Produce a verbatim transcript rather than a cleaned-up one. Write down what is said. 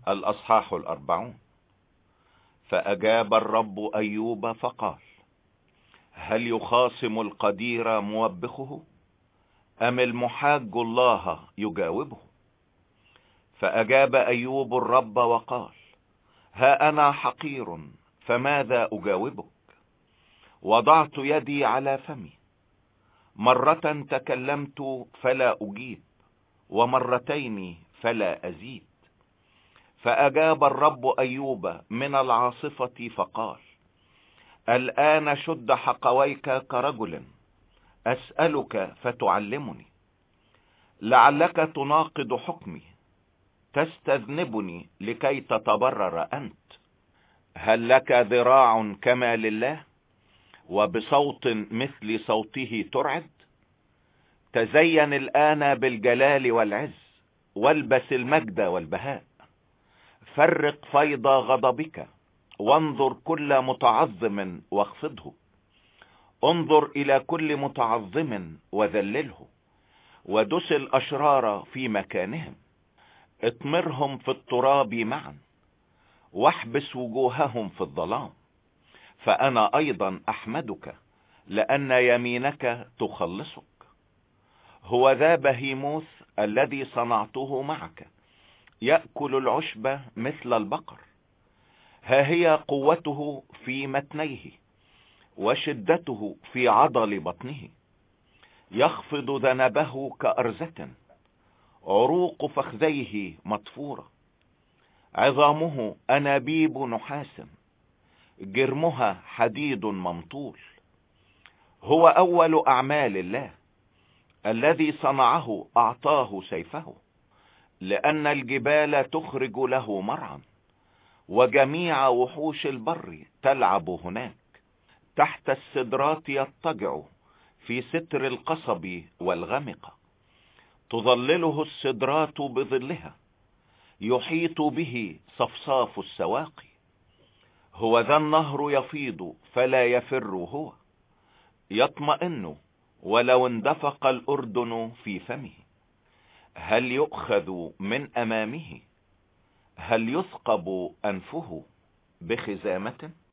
الأصحاح الأربعون. فأجاب الرب أيوب فقال: هل يخاصم القدير موبخه، أم المحاج الله يجاوبه؟ فأجاب أيوب الرب وقال: ها أنا حقير، فماذا أجاوبك؟ وضعت يدي على فمي، مرة تكلمت فلا أجيب، ومرتين فلا أزيد. فأجاب الرب أيوب من العاصفة فقال: الآن شد حقويك كرجل، أسألك فتعلمني. لعلك تناقض حكمي، تستذنبني لكي تتبرر أنت. هل لك ذراع كما لله، وبصوت مثل صوته ترعد؟ تزين الآن بالجلال والعز، والبس المجد والبهاء. فرق فيض غضبك، وانظر كل متعظم واخفضه. انظر إلى كل متعظم وذلله، ودس الأشرار في مكانهم. اطمرهم في التراب معا، واحبس وجوههم في الظلام. فأنا أيضا أحمدك، لأن يمينك تخلصك. هو ذا بهيموث الذي صنعته معك، يأكل العشب مثل البقر. ها هي قوته في متنيه، وشدته في عضل بطنه. يخفض ذنبه كأرزة، عروق فخذيه مطفورة. عظامه أنابيب نحاس، جرمها حديد ممطول. هو أول أعمال الله، الذي صنعه أعطاه سيفه، لأن الجبال تخرج له مرعا، وجميع وحوش البر تلعب هناك. تحت السدرات يضطجع في ستر القصب والغمقة. تظلله السدرات بظلها، يحيط به صفصاف السواقي. هو ذا النهر يفيض فلا يفر هو، يطمئن ولو اندفق الأردن في فمه. هل يؤخذ من أمامه؟ هل يثقب أنفه بخزامة؟